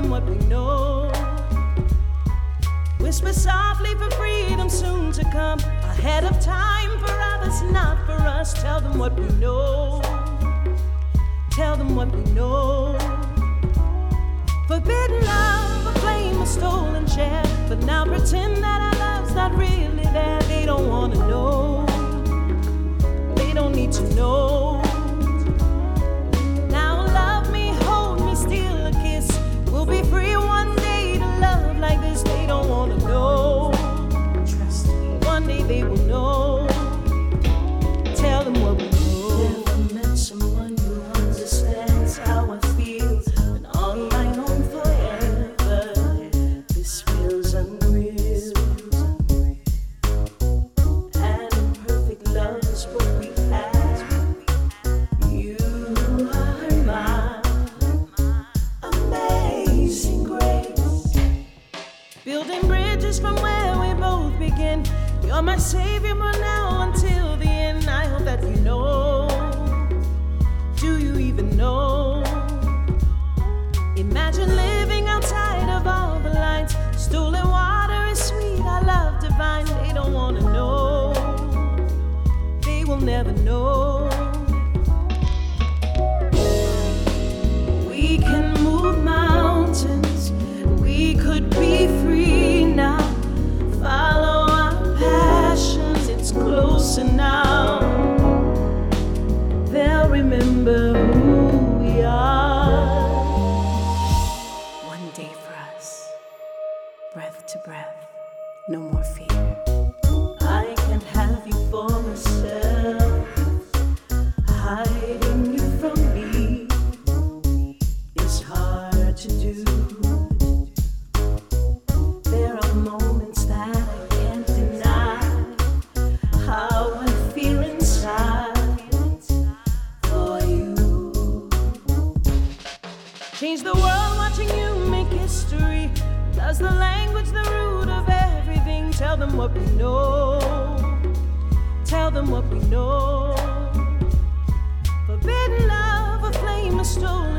them what we know. Whisper softly for freedom soon to come, ahead of time for others, not for us. Tell them what we know. Tell them what we know. Forbidden love, a flame, a stolen share. But now pretend that our love's not really there. They don't wanna know. They don't need to know. Now love me, hold me, steal a kiss. We'll be free one day to love like this. They don't wanna know. Trust me, one day they will know. Tell them what we know. Never met someone who understands how I feel, and on my own forever. This feels unreal, and imperfect love is what we have. You are my amazing grace, building bridges from where we both begin. You're my savior from now until the end. I hope that you know. Do you even know? Imagine living outside of all the lights. Stolen water is sweet, our love divine. They don't wanna know. They will never know. We can move mountains. We could be free now. Follow our passions, it's closer now. They'll remember who we are. One day for us, breath to breath, no more fear. I can't have you for myself. Hiding you from me is hard to do. There are moments that I can't deny, how I feel inside for you. Change the world watching you make history. Does the language the root of everything? Tell them what we know. Tell them what we know. Forbidden love, a flame, a stone.